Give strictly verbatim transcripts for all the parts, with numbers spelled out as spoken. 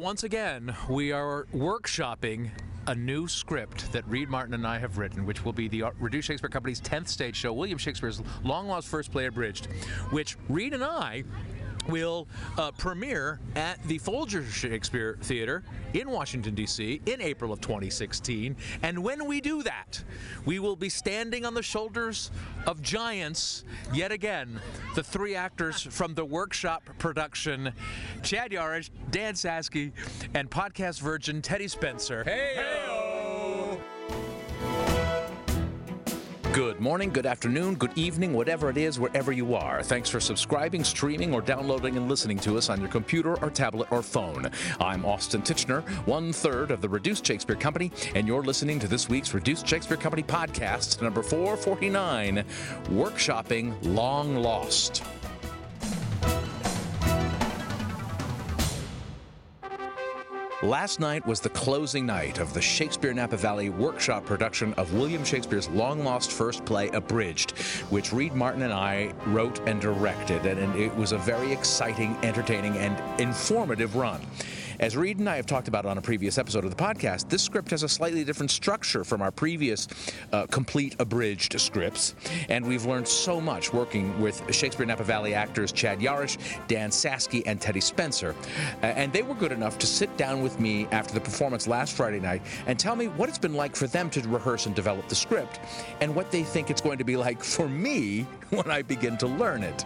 once again, we are workshopping a new script that Reed Martin and I have written, which will be the Reduced Shakespeare Company's tenth stage show, William Shakespeare's long-lost first play, Abridged, which Reed and I will uh, premiere at the Folger Shakespeare Theater in Washington, D C in April of twenty sixteen. And when we do that, we will be standing on the shoulders of giants yet again. The three actors from the workshop production, Chad Yarish, Dan Saski, and podcast virgin Teddy Spencer. Hey! Hey-o! Good morning, good afternoon, good evening, whatever it is, wherever you are. Thanks for subscribing, streaming, or downloading and listening to us on your computer or tablet or phone. I'm Austin Tichenor, one-third of the Reduced Shakespeare Company, and you're listening to this week's Reduced Shakespeare Company podcast, number four forty-nine, Workshopping Long Lost. Last night was the closing night of the Shakespeare Napa Valley workshop production of William Shakespeare's long-lost first play, Abridged, which Reed Martin and I wrote and directed, and it was a very exciting, entertaining, and informative run. As Reed and I have talked about on a previous episode of the podcast, this script has a slightly different structure from our previous uh, complete abridged scripts, and we've learned so much working with Shakespeare Napa Valley actors Chad Yarish, Dan Saski, and Teddy Spencer. Uh, and they were good enough to sit down with me after the performance last Friday night and tell me what it's been like for them to rehearse and develop the script, and what they think it's going to be like for me when I begin to learn it.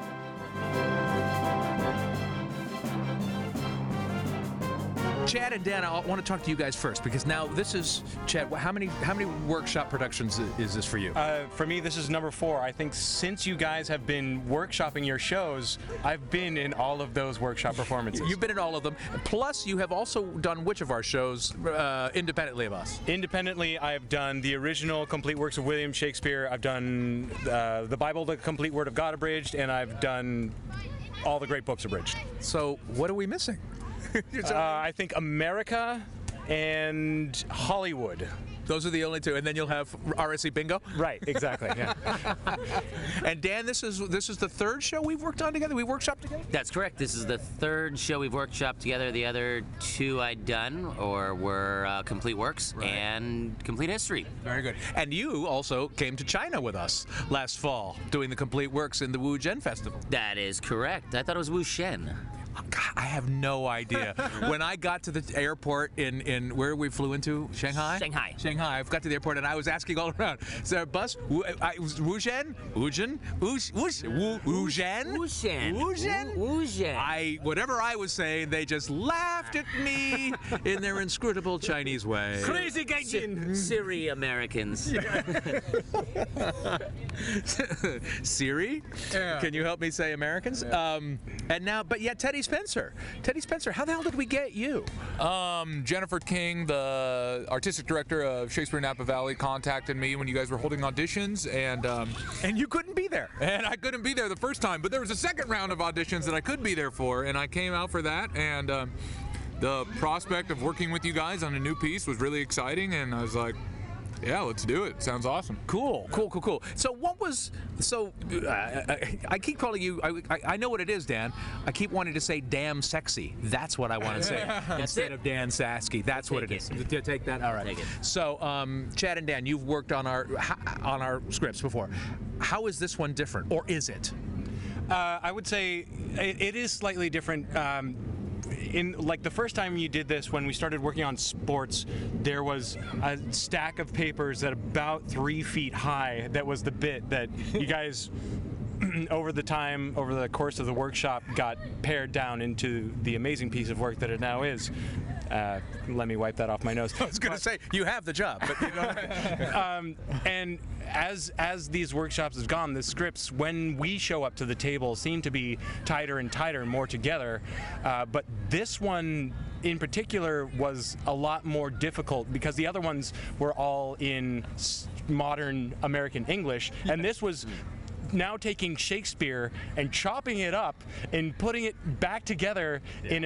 Chad and Dan, I want to talk to you guys first, because now this is, Chad, how many how many workshop productions is this for you? Uh, for me, this is number four. I think since you guys have been workshopping your shows, I've been in all of those workshop performances. You've been in all of them. Plus, you have also done which of our shows uh, independently of us? Independently, I've done the original complete works of William Shakespeare. I've done uh, the Bible, the Complete Word of God abridged, and I've done all the great books abridged. So what are we missing? uh, I think America and Hollywood. Those are the only two, and then you'll have R S C Bingo. Right, exactly. Yeah. And Dan, this is this is the third show we've worked on together. We workshopped together. That's correct. This is the third show we've workshopped together. The other two I'd done or were uh, complete works right. and complete history. Very good. And you also came to China with us last fall, doing the complete works in the Wu Zhen Festival. That is correct. I thought it was Wu Shen. God, I have no idea. When I got to the airport in, in where we flew into, Shanghai? Shanghai. Shanghai. I got to the airport and I was asking all around, is there a bus? Wu Zhen? Wu Zhen? Wu Zhen? Wu Zhen? Wu Zhen. Wu Zhen? Wu Zhen. I, whatever I was saying, they just laughed at me in their inscrutable Chinese way. Crazy gaijin. Siri Americans. Siri? Yeah. Can you help me say Americans? Yeah. Um, and now, but yet Teddy Spencer. Teddy Spencer, how the hell did we get you? Um, Jennifer King, the artistic director of Shakespeare Napa Valley, contacted me when you guys were holding auditions, and um, and you couldn't be there. And I couldn't be there the first time, but there was a second round of auditions that I could be there for, and I came out for that, and um, the prospect of working with you guys on a new piece was really exciting, and I was like, yeah, let's do it. Sounds awesome. Cool, cool, cool, cool. So what was, so uh, I, I keep calling you, I, I, I know what it is, Dan. I keep wanting to say damn sexy. That's what I want to say. Instead it. of Dan Saski. That's what it is. It. To take that? All right. Take it. So um, Chad and Dan, you've worked on our on our scripts before. How is this one different, or is it? Uh, I would say it, it is slightly different. Um, In like the first time you did this, when we started working on sports, there was a stack of papers that about three feet high. That was the bit that you guys, over the time, over the course of the workshop, got pared down into the amazing piece of work that it now is. Uh, let me wipe that off my nose. I was going to say, you have the job, but you don't. um, and as as these workshops have gone, the scripts, when we show up to the table, seem to be tighter and tighter and more together. Uh, but this one in particular was a lot more difficult because the other ones were all in modern American English, and this was now taking Shakespeare and chopping it up and putting it back together yeah. in a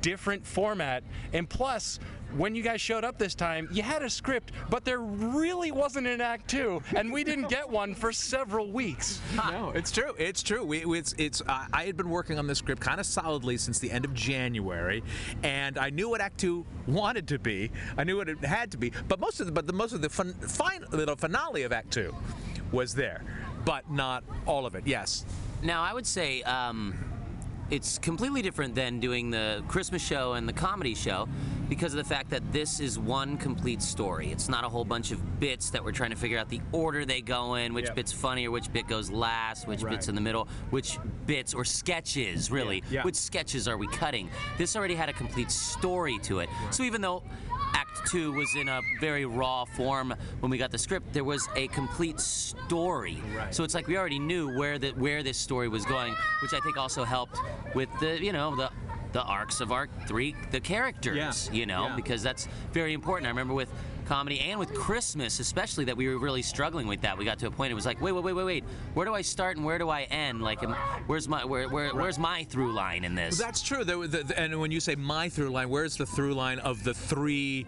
different format. And plus, when you guys showed up this time, you had a script, but there really wasn't an act two, and we didn't get one for several weeks. No, it's true. It's true. We, it's, it's. Uh, I had been working on this script kind of solidly since the end of January, and I knew what Act Two wanted to be. I knew what it had to be. But most of the, but the most of the fun, fine, the finale of Act Two was there, but not all of it. Yes. Now, I would say um, it's completely different than doing the Christmas show and the comedy show because of the fact that this is one complete story. It's not a whole bunch of bits that we're trying to figure out the order they go in, which Yep. bit's funnier, which bit goes last, which Right. bit's in the middle, which bits or sketches, really, Yeah. Yeah. which sketches are we cutting. This already had a complete story to it. So even though Act Two was in a very raw form when we got the script, there was a complete story. Right. So it's like we already knew where the where this story was going, which I think also helped with the you know the the arcs of our three the characters. Yeah. You know, Yeah. because that's very important. I remember with comedy and with Christmas especially that we were really struggling with that. We got to a point it was like, wait, wait, wait, wait, wait. Where do I start and where do I end? Like, am, where's my where, where where's my through line in this? That's true. There, was the, the- and when you say my through line, where's the through line of the three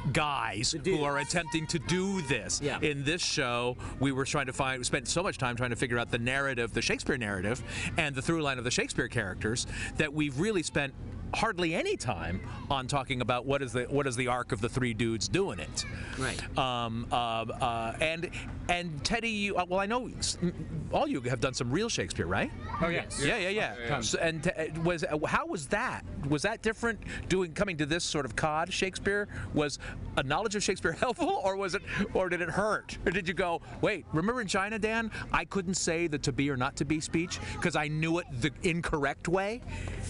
guys who are attempting to do this? Yeah. In this show, we were trying to find, we spent so much time trying to figure out the narrative, the Shakespeare narrative, and the through line of the Shakespeare characters that we've really spent hardly any time on talking about what is the what is the arc of the three dudes doing it. Right. Um, uh, uh, and and Teddy, you, uh, well, I know s- all you have done some real Shakespeare, right? Oh, yes. Yeah, yeah, yeah. yeah. So, and t- was how was that? Was that different? Doing coming to this sort of cod Shakespeare, was a knowledge of Shakespeare helpful, or was it, or did it hurt? Or did you go, wait? Remember in China, Dan? I couldn't say the to be or not to be speech because I knew it the incorrect way.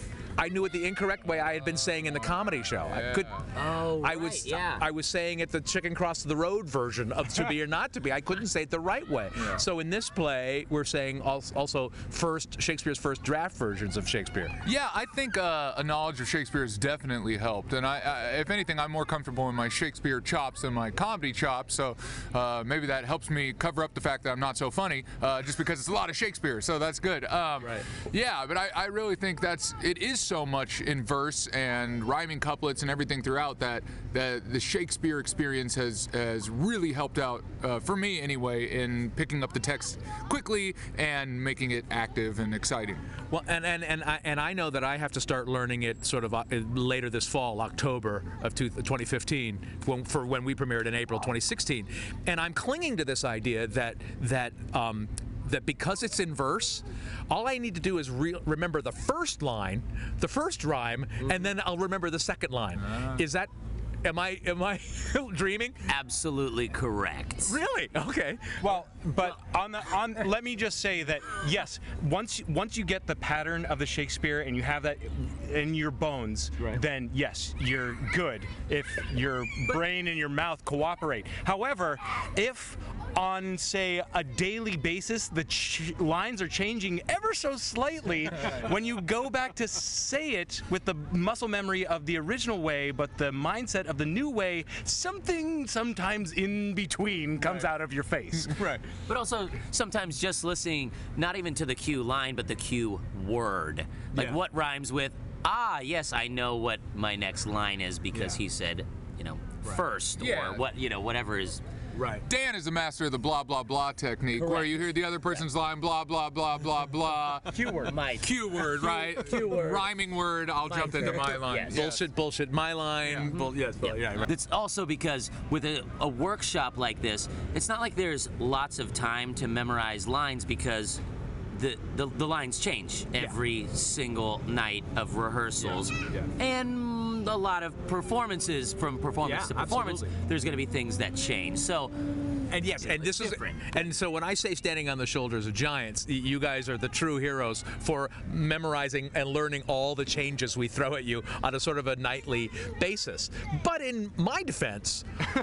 I knew it the incorrect way I had been saying in the comedy show. I could. Oh, I right, was. yeah. I was saying it the chicken cross the road version of to be or not to be. I couldn't say it the right way. So in this play, we're saying als- also first Shakespeare's first draft versions of Shakespeare. Yeah, I think uh, a knowledge of Shakespeare has definitely helped. And I, I, if anything, I'm more comfortable in my Shakespeare chops than my comedy chops. So uh, maybe that helps me cover up the fact that I'm not so funny, uh, just because it's a lot of Shakespeare. So that's good. Um, Right. Yeah, but I, I really think that's it is so much in verse and rhyming couplets and everything throughout that that the Shakespeare experience has has really helped out uh, for me anyway in picking up the text quickly and making it active and exciting. Well, and and and I, and I know that I have to start learning it sort of uh, later this fall, October of two, twenty fifteen, when, for when we premiered in April twenty sixteen, and I'm clinging to this idea that that. Um, that because it's in verse, all I need to do is re- remember the first line, the first rhyme, and then I'll remember the second line. Is that, am I am I dreaming? Absolutely correct. Really? Okay. Well, but on the on, let me just say that yes, once once you get the pattern of the Shakespeare and you have that in your bones, Right. then yes, you're good. If your brain and your mouth cooperate. However, if on say a daily basis the ch- lines are changing ever so slightly, when you go back to say it with the muscle memory of the original way, but the mindset of the new way, something sometimes in between comes out of your face. Right. But also sometimes just listening, not even to the cue line, but the cue word. Like Yeah. what rhymes with, ah, yes, I know what my next line is because Yeah. he said, you know, first, Yeah. or what, you know, whatever is. Right. Dan is a master of the blah blah blah technique, where you hear the other person's line blah blah blah blah blah. Cue word. My Cue word, right? Cue word. Rhyming word. I'll jump into my line. Yes. Bullshit, bullshit, my line. Bull- yes, bull- yeah, right. It's also because with a, a workshop like this, it's not like there's lots of time to memorize lines because the the, the lines change every single night of rehearsals, Yeah. and a lot of performances from performance Yeah, to performance. absolutely. There's going to be things that change. So And yes, and this is different. and so when I say standing on the shoulders of giants, y- you guys are the true heroes for memorizing and learning all the changes we throw at you on a sort of a nightly basis. But in my defense,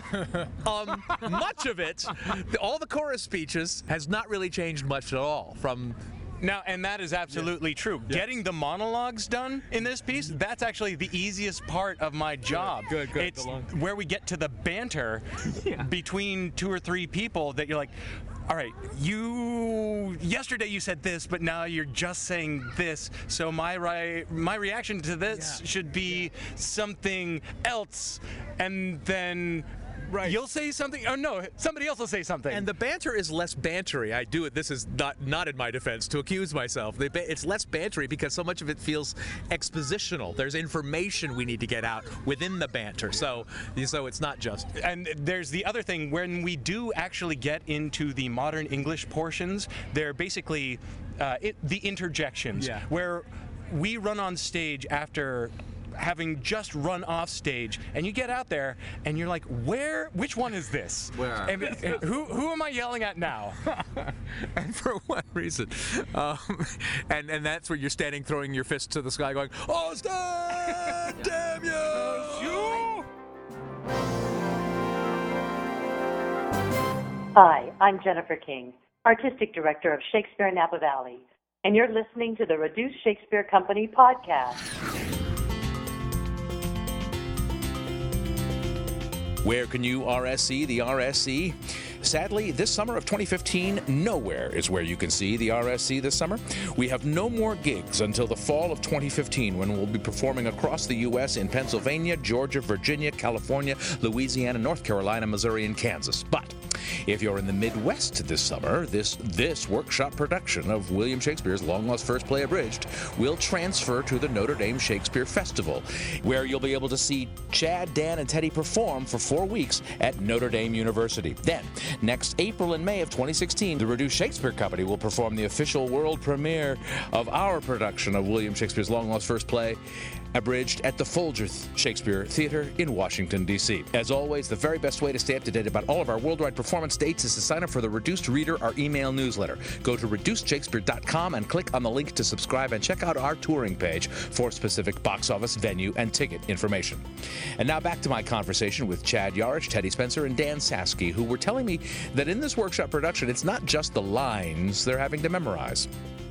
um, much of it, all the chorus speeches, has not really changed much at all from. Now, and that is absolutely true. Getting the monologues done in this piece, that's actually the easiest part of my job. good, good. It's The long- where we get to the banter between two or three people that you're like, all right, you yesterday you said this, but now you're just saying this. So my ri- my reaction to this Yeah. should be something else, and then Right. you'll say something. Oh no, somebody else will say something. And the banter is less bantery. I do it. This is not not in my defense to accuse myself. The ba- It's less bantery because so much of it feels expositional. There's information we need to get out within the banter. So, so it's not just. And there's the other thing, when we do actually get into the modern English portions, they're basically uh, it, the interjections, Yeah. where we run on stage after having just run off stage, and you get out there and you're like, where, which one is this? Where? And, and who, who am I yelling at now? And for what reason? Um, and and that's where you're standing, throwing your fist to the sky, going, "Austin, damn you!" Hi, I'm Jennifer King, Artistic Director of Shakespeare Napa Valley, and you're listening to the Reduced Shakespeare Company podcast. Where can you R S C the R S C? Sadly, this summer of twenty fifteen, nowhere is where you can see the R S C this summer. We have no more gigs until the fall of twenty fifteen, when we'll be performing across the U S in Pennsylvania, Georgia, Virginia, California, Louisiana, North Carolina, Missouri, and Kansas. But if you're in the Midwest this summer, this this workshop production of William Shakespeare's long-lost first play, Abridged, will transfer to the Notre Dame Shakespeare Festival, where you'll be able to see Chad, Dan, and Teddy perform for four weeks at Notre Dame University. Then, next April and May of twenty sixteen, the Reduced Shakespeare Company will perform the official world premiere of our production of William Shakespeare's long-lost first play, Abridged, at the Folger Shakespeare Theater in Washington, D C As always, the very best way to stay up to date about all of our worldwide performance dates is to sign up for the Reduced Reader, our email newsletter. Go to reduced shakespeare dot com and click on the link to subscribe, and check out our touring page for specific box office, venue, and ticket information. And now back to my conversation with Chad Yarich, Teddy Spencer, and Dan Saski, who were telling me that in this workshop production, it's not just the lines they're having to memorize.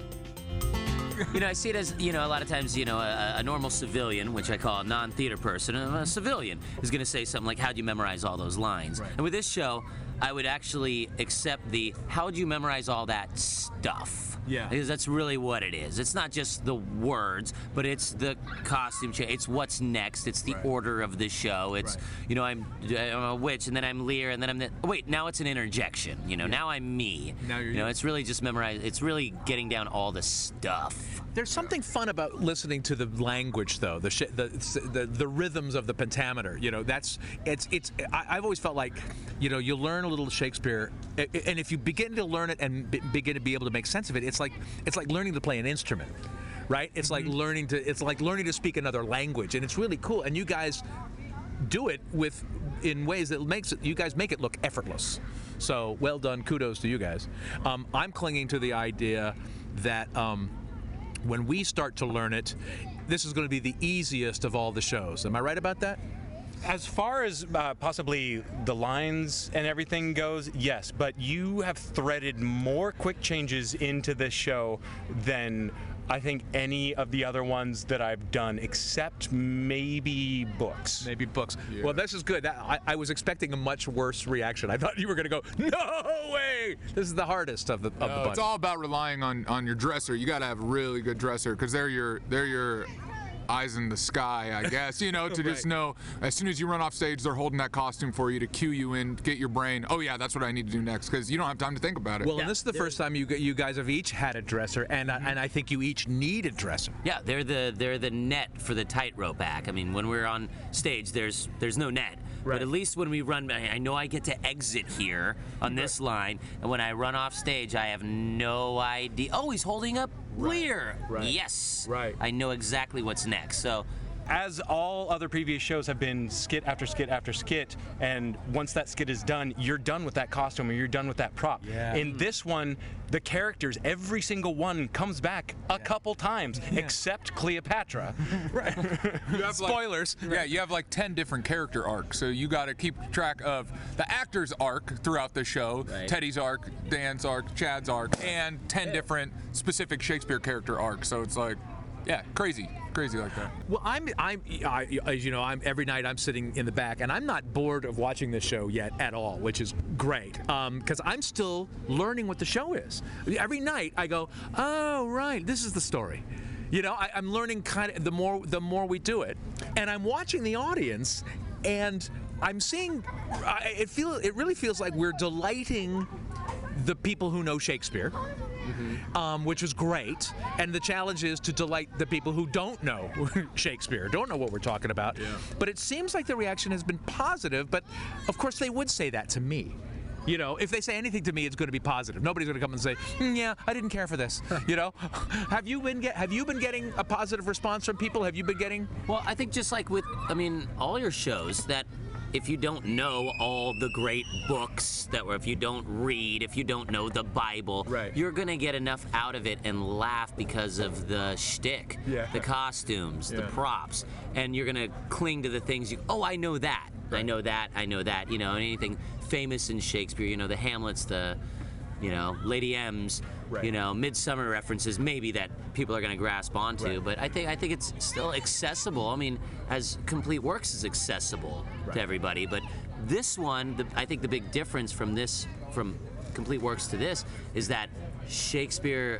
You know, I see it as, you know, a lot of times, you know, a, a normal civilian, which I call a non-theater person, a civilian is going to say something like, how'd you memorize all those lines? Right. And with this show, I would actually accept the, how'd you memorize all that stuff? Yeah. Because that's really what it is. It's not just the words, but it's the costume change. It's what's next. It's the Right. order of the show. It's, Right. you know, I'm, I'm a witch, and then I'm Lear, and then I'm the, oh, wait, now it's an interjection. You know, now I'm me. Now you're you know, you. it's really just memorize. It's really getting down all the stuff. There's something fun about listening to the language, though, the sh- the, the the rhythms of the pentameter. You know, that's it's it's. I, I've always felt like, you know, you learn a little Shakespeare, and if you begin to learn it and be, begin to be able to make sense of it, it's like it's like learning to play an instrument, right? It's like learning to it's like learning to speak another language, and it's really cool. And you guys do it with in ways that makes it. You guys make it look effortless. So well done. Kudos to you guys. Um, I'm clinging to the idea that. Um, When we start to learn it, this is going to be the easiest of all the shows. Am I right about that? As far as uh, possibly the lines and everything goes, yes, but you have threaded more quick changes into this show than I think any of the other ones that I've done, except maybe books. Maybe books. Yeah. Well, this is good. I, I was expecting a much worse reaction. I thought you were going to go, no way! This is the hardest of the, of No, the bunch. it's all about relying on, on your dresser. You got to have a really good dresser because they're your they're your eyes in the sky, I guess. You know, to Right. just know as soon as you run off stage, they're holding that costume for you to cue you in, get your brain. Oh yeah, that's what I need to do next because you don't have time to think about it. Well, and this is the first time you you guys have each had a dresser, and uh, and I think you each need a dresser. Yeah, they're the they're the net for the tightrope act. I mean, when we're on stage, there's there's no net. Right. But at least when we run, I know I get to exit here on this line, and when I run off stage, I have no idea. Oh, he's holding up Lear. Right. Yes. Right. I know exactly what's next. So. As all other previous shows have been skit after skit after skit, and once that skit is done, you're done with that costume or you're done with that prop. Yeah. In this one, the characters, every single one comes back a couple times, except Cleopatra. Right. You have like- Spoilers. Yeah, you have like ten different character arcs, so you got to keep track of the actor's arc throughout the show, Right. Teddy's arc, Dan's arc, Chad's arc, and ten different specific Shakespeare character arcs. So it's like, Yeah, crazy, crazy like that. Well, I'm, I'm, I, as you know, I'm every night I'm sitting in the back, and I'm not bored of watching this show yet at all, which is great, because I'm still learning what the show is. Every night I go, oh right, this is the story. You know, I, I'm learning kind of the more the more we do it, and I'm watching the audience, and I'm seeing I, it feel it really feels like we're delighting the people who know Shakespeare. Mm-hmm. Um, which was great, and the challenge is to delight the people who don't know Shakespeare, don't know what we're talking about. Yeah. But it seems like the reaction has been positive, but of course they would say that to me. You know, if they say anything to me, it's going to be positive. Nobody's going to come and say, mm, "Yeah, I didn't care for this." You know, have you been get, have you been getting a positive response from people? Have you been getting? Well, I think just like with, I mean, all your shows, that if you don't know all the great books, that were, if you don't read, if you don't know the Bible, right. you're gonna get enough out of it and laugh because of the shtick, yeah. the costumes, yeah. the props, and you're gonna cling to the things you. Oh, I know that. Right. I know that. I know that. You know, anything famous in Shakespeare. You know, the Hamlets, the, you know, Lady M's. Right. You know, Midsummer references maybe that people are going to grasp onto, right. but I think I think it's still accessible. I mean, as Complete Works is accessible right. to everybody, but this one, the, I think the big difference from this, from Complete Works to this, is that Shakespeare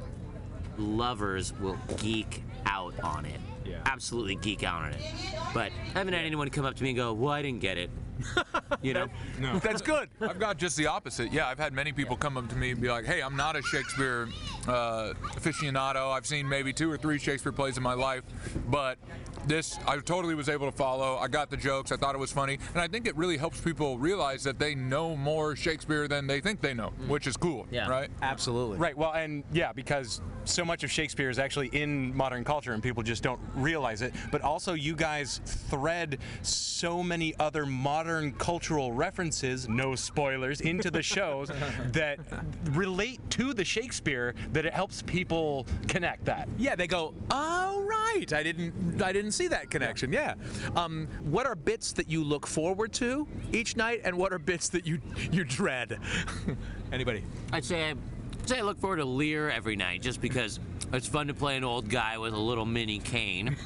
lovers will geek out on it. Yeah. Absolutely geek out on it. But I haven't had anyone come up to me and go, "Well, I didn't get it." You know? No. That's good. I've got just the opposite. Yeah, I've had many people come up to me and be like, "Hey, I'm not a Shakespeare uh, aficionado. I've seen maybe two or three Shakespeare plays in my life, but this I totally was able to follow. I got the jokes. I thought it was funny, and I think it really helps people realize that they know more Shakespeare than they think they know, which is cool. Yeah. Right? Absolutely. Right. Well, and yeah, because so much of Shakespeare is actually in modern culture, and people just don't realize it. But also, you guys thread so many other modern cultural references, no spoilers, into the shows that relate to the Shakespeare, that it helps people connect that. Yeah, they go, "Oh right, I didn't, I didn't see that connection." Yeah. Um, what are bits that you look forward to each night, and what are bits that you you dread? Anybody? I'd say I, I'd say I look forward to Lear every night, just because it's fun to play an old guy with a little mini cane.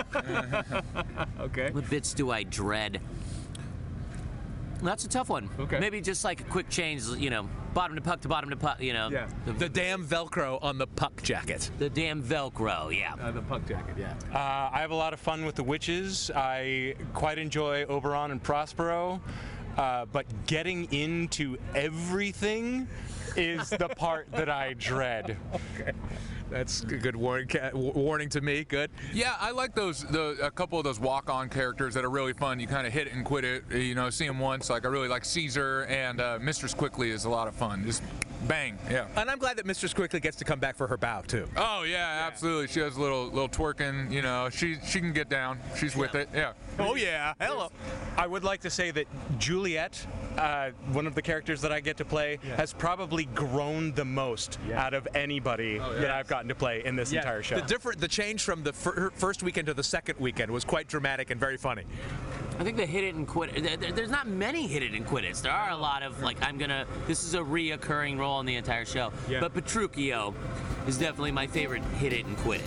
Okay. What bits do I dread? That's a tough one. Okay. Maybe just like a quick change, you know, bottom to puck to bottom to puck, you know. Yeah. The, the damn Velcro on the puck jacket. The damn Velcro, yeah. Uh, the puck jacket, yeah. Uh, I have a lot of fun with the witches. I quite enjoy Oberon and Prospero, uh, but getting into everything is the part that I dread. Okay. That's a good warning, warning to me. Good. Yeah, I like those. The a couple of those walk-on characters that are really fun. You kind of hit it and quit it. You know, see them once. Like I really like Caesar, and uh, Mistress Quickly is a lot of fun. Just bang, yeah. And I'm glad that Mistress Quickly gets to come back for her bow too. Oh yeah, yeah. Absolutely. She has a little little twerking. You know, she she can get down. She's with it. Yeah. Oh yeah. Hello. I would like to say that Juliet, uh, one of the characters that I get to play, yeah. has probably grown the most yeah. out of anybody oh, yeah. that I've gotten to play in this yeah. entire show. The different, the change from the fir- first weekend to the second weekend was quite dramatic and very funny. I think the hit it and quit it. There, there's not many hit it and quit it's. There are a lot of like I'm gonna. This is a reoccurring role in the entire show. Yeah. But Petruchio is definitely my favorite hit it and quit it.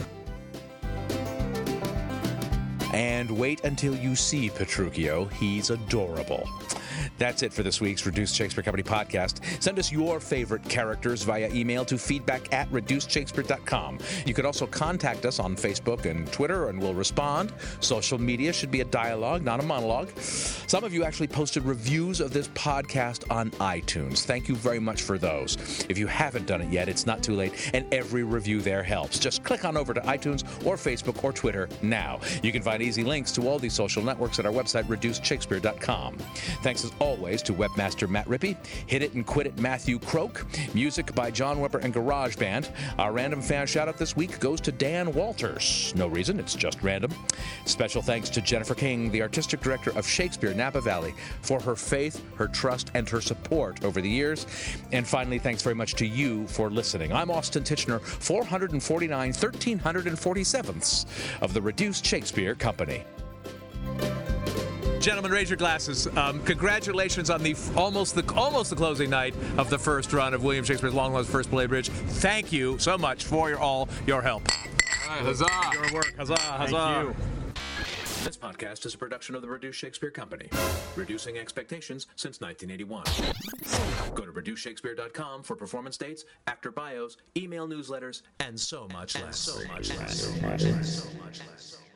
And wait until you see Petruchio. He's adorable. That's it for this week's Reduced Shakespeare Company podcast. Send us your favorite characters via email to feedback at reduced shakespeare dot com. You could also contact us on Facebook and Twitter, and we'll respond. Social media should be a dialogue, not a monologue. Some of you actually posted reviews of this podcast on iTunes. Thank you very much for those. If you haven't done it yet, it's not too late, and every review there helps. Just click on over to iTunes or Facebook or Twitter now. You can find easy links to all these social networks at our website, reduced shakespeare dot com. Thanks as always to webmaster Matt Rippey, Hit It and Quit It Matthew Croak, music by John Weber and GarageBand. Our random fan shout-out this week goes to Dan Walters. No reason, it's just random. Special thanks to Jennifer King, the artistic director of Shakespeare Napa Valley, for her faith, her trust, and her support over the years. And finally, thanks very much to you for listening. I'm Austin Titchener, four forty-nine, thirteen forty-sevenths of the Reduced Shakespeare Company. Gentlemen, raise your glasses. Um, congratulations on the f- almost the almost the closing night of the first run of William Shakespeare's long-lost first play, Bridge. Thank you so much for your all your help. right, huzzah. Your work. Huzzah, huzzah. This podcast is a production of the Reduced Shakespeare Company, reducing expectations since nineteen eighty-one. Go to reduce shakespeare dot com for performance dates, actor bios, email newsletters, and so much less. So much less. So much less. So much less.